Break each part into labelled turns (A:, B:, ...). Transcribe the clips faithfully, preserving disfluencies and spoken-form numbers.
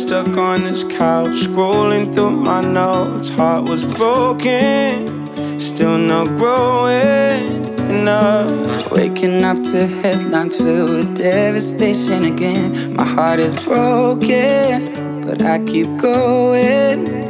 A: stuck on this couch, scrolling through my notes. Heart was broken, still not growing enough.
B: Waking up to headlines filled with devastation again. My heart is broken, but I keep going.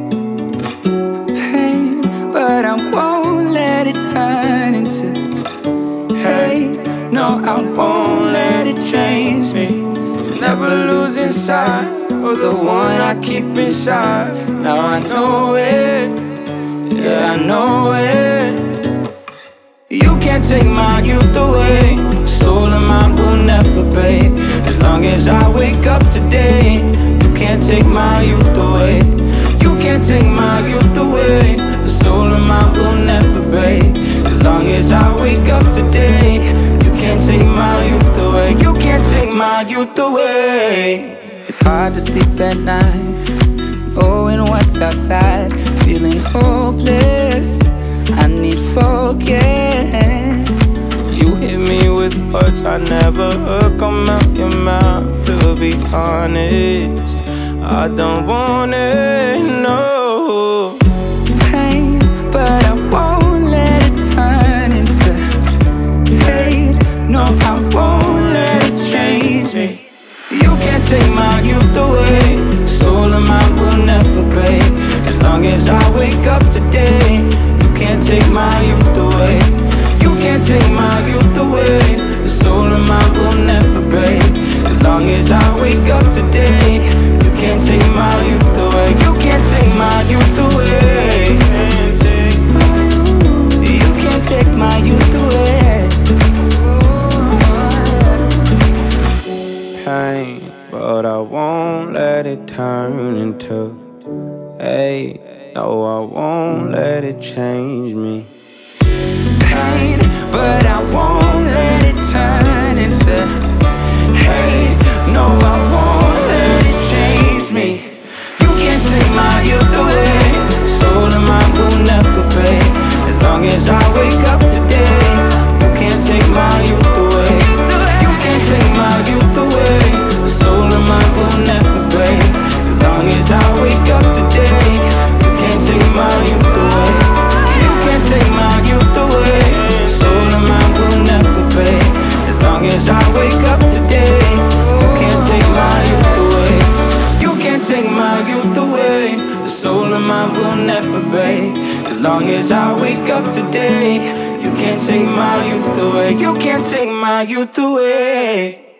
B: Pain, but I won't let it turn into hate. No, I won't let it change me. Never losing sight of the one I keep inside. Now I know it, yeah, I know it. You can't take my youth away. Soul of mine will never break. As long as I wake up today, you can't take my youth away. You can't take my youth away. The soul of mine will never break. As long as I wake up today, you can't take my youth away. You can't take my youth away. It's hard to sleep at night, knowing what's outside, feeling hopeless. I need focus.
A: You hit me with words I never heard come out your mouth. To be honest, I don't want it, no.
B: Pain, but I won't let it turn into hate. No, I won't let it change me. You can't take my youth away. Soul of mine will never break. As long as I wake up today, you can't take my youth away. You can't take my youth away. The soul of mine will never break. As long as I wake up today, you can't take my youth away. You can't take my youth away. You can't take my youth away.
A: Pain, but I won't let it turn into hate. No, I won't let it change me.
B: Pain, but I won't let it turn into hate. No, I won't let it change me. You can't take my youth away. Soul of mine will never break. As long as I wake up today, you can't take my youth away. You can't take my youth away. The soul of mine will never break. As long as I wake up today, you can't take my youth away. You can't take my youth away. Soul of mine will never break. As long as I wake up today, you can't take my youth away. You can't take my youth away. The soul of mine will never break. As long as I wake up today, you can't take my youth away. You can't take my youth away.